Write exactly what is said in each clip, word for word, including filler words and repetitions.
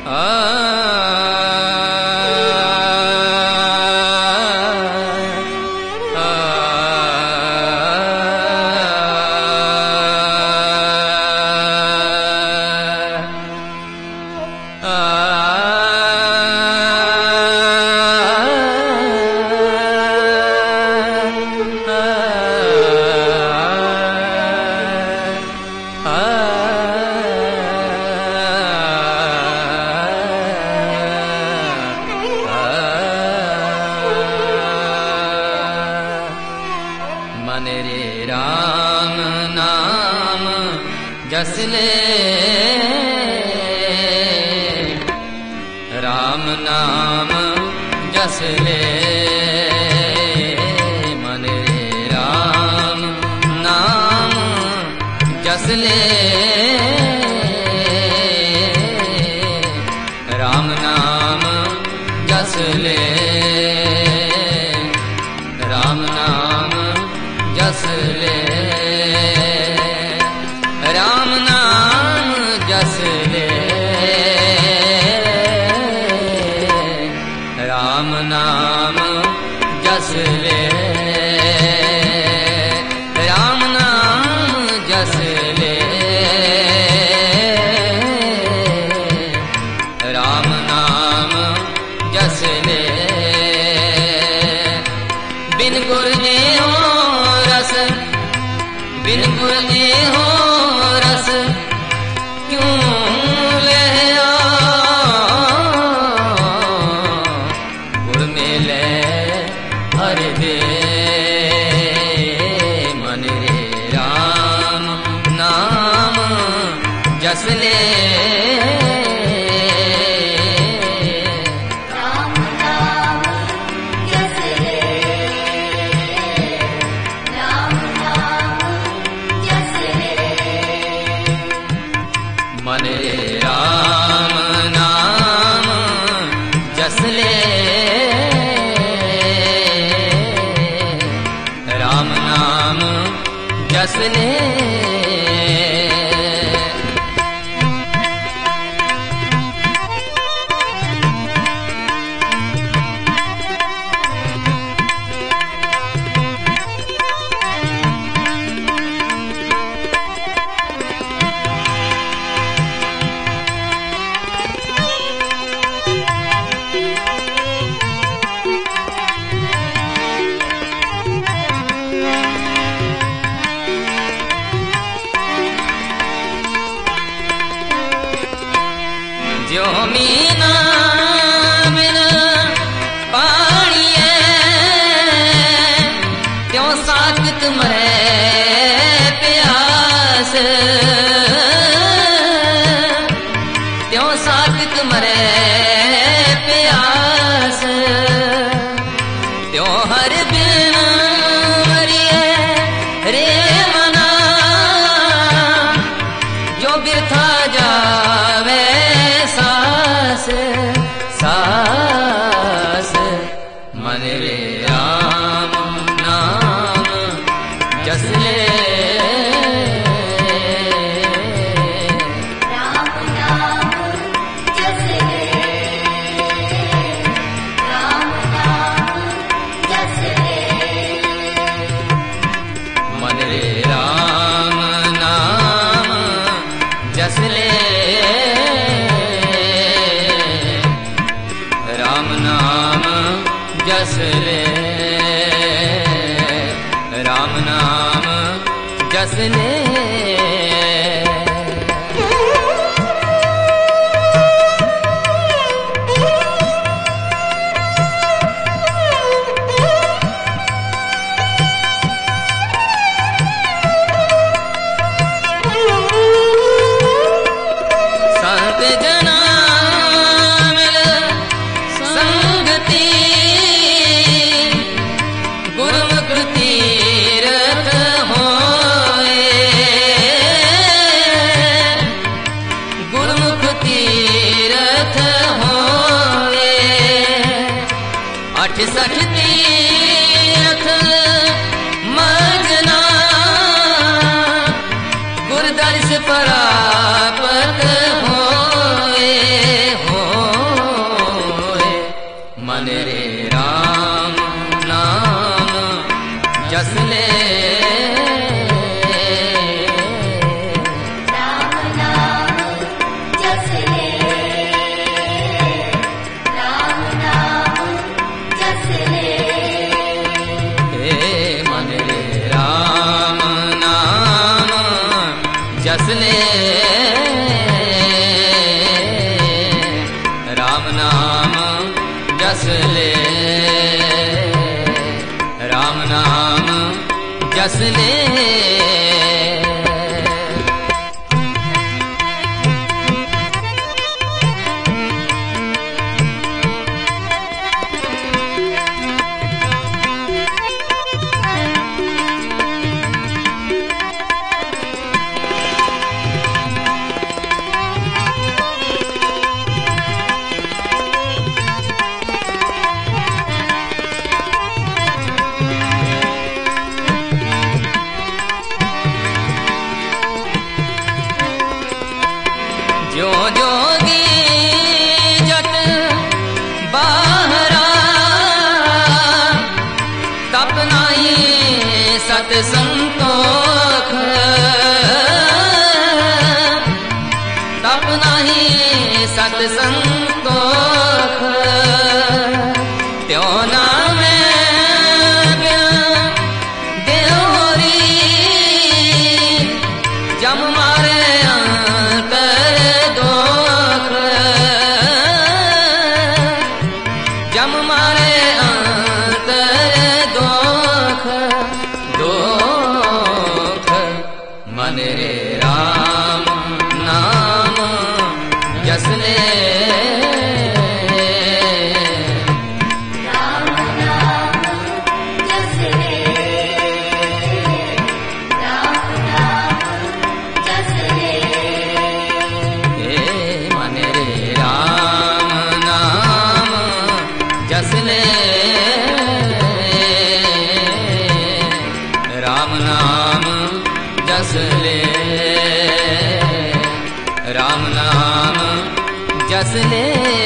जस ले राम नाम जस ले मन रे राम नाम जस ले राम नाम जस ले राम नाम जस ले राम नाम जस ले राम नाम जस ले राम नाम जस ले राम नाम जस ले बिन गुर ने हो रस बिन गुर ने हो रस क्यों ले गुर में ले हर दे मन रे राम नाम जस ले मन रे राम नाम जस ले राम नाम जस ले जो मीना बिन पानिए त्यों साकत मरे प्यास त्यों साकत मरे प्यास त्यों हर बिन मरिए रे मना जो बिरथा जावे सास सास मन रे राम नाम जस ले राम नाम जस ले राम नाम जस ले मन रे राम नाम जस ले राम नाम जस ले राम नाम जस ले संत जना मिल संगति गुरुमुख तीरथ होए गुरुमुख तीरथ होए अठ सठ तीरथ मजना गुरदर्श परापत होए हो राम नाम जस ले, राम नाम जस ले। जो जोगी जट बाहरा तप नाही सत संतोख, तप नाही सत संतोख। त्यो नाम देवरी जम मारे जम मारे अंतर दोख, दोख। मन रे राम नाम जस ले, राम नाम जस ले, राम नाम जस ले। ए मन रे राम नाम जस ले, राम नाम जस ले, राम नाम जस ले।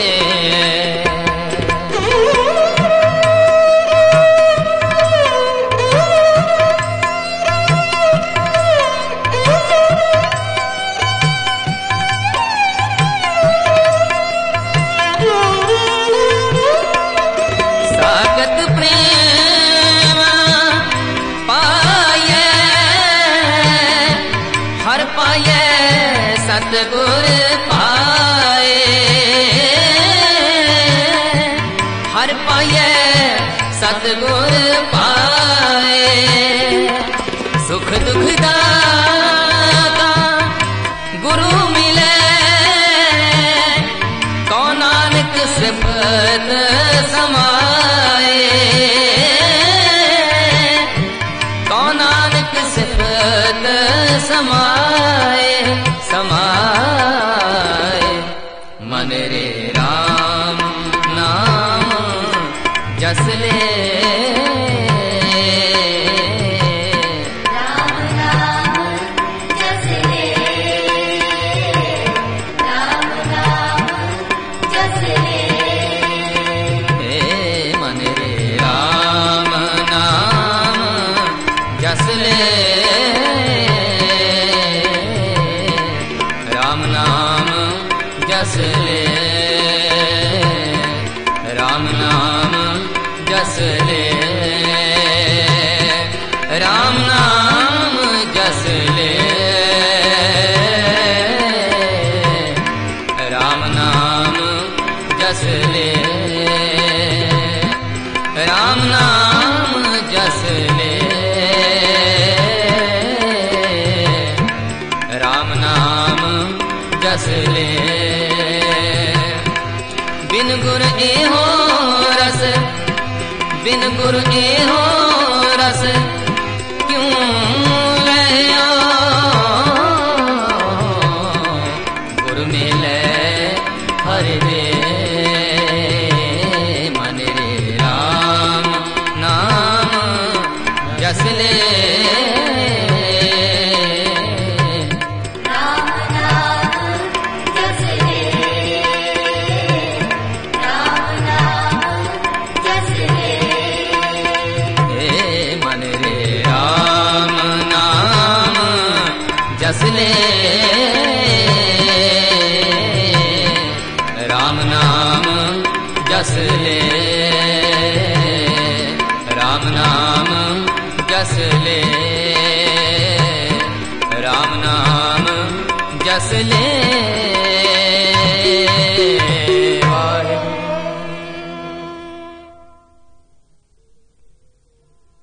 सागत प्रेम पाए हर पाए सतगुर पाए, हर पाए सतगुर पाए। सुख दुख दाता गुरु मिले, कौ नानक सिफत समाए, कौ नानक सिफत समाए, समाए। मन रे राम नाम जस ले, राम नाम जस ले, राम नाम जस ले। ए मन रे राम नाम जस ले, राम नाम जस ले, राम नाम जस ले, राम नाम जस ले, राम नाम जस ले, राम नाम जस ले, राम नाम जस ले। बिन गुर एहो रस, बिन गुर एहो रस क्यों लयो, गुर मिले हर दे। मन रे राम नाम जस ले, राम नाम जस ले, राम नाम जस ले। ए मन रे राम नाम जस ले, राम नाम जस ले।